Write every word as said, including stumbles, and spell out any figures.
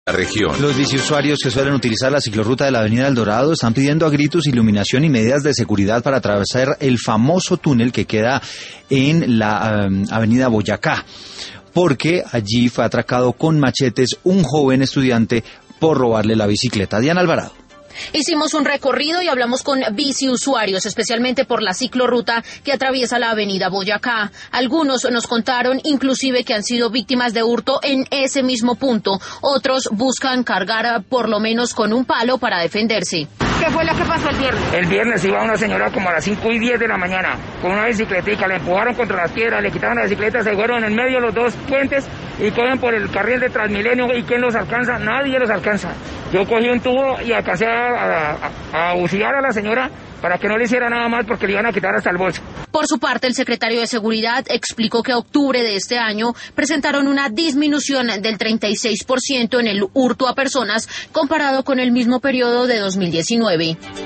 La región. Los biciusuarios que suelen utilizar la ciclorruta de la avenida El Dorado están pidiendo a gritos iluminación y medidas de seguridad para atravesar el famoso túnel que queda en la um, avenida Boyacá, porque allí fue atracado con machetes un joven estudiante por robarle la bicicleta. Diana Alvarado. Hicimos un recorrido y hablamos con biciusuarios, especialmente por la ciclorruta que atraviesa la avenida Boyacá. Algunos nos contaron inclusive que han sido víctimas de hurto en ese mismo punto. Otros buscan cargar por lo menos con un palo para defenderse. ¿Qué fue lo que pasó el viernes? El viernes iba una señora como a las cinco y diez de la mañana con una bicicletica, la empujaron contra las piedras, le quitaron la bicicleta, se fueron en medio de los dos puentes y cogen por el carril de Transmilenio. ¿Y quién los alcanza? Nadie los alcanza. Yo cogí un tubo y alcancé a, a, a auxiliar a la señora para que no le hiciera nada más porque le iban a quitar hasta el bolso. Por su parte, el secretario de Seguridad explicó que a octubre de este año presentaron una disminución del treinta y seis por ciento en el hurto a personas comparado con el mismo periodo de dos mil diecinueve.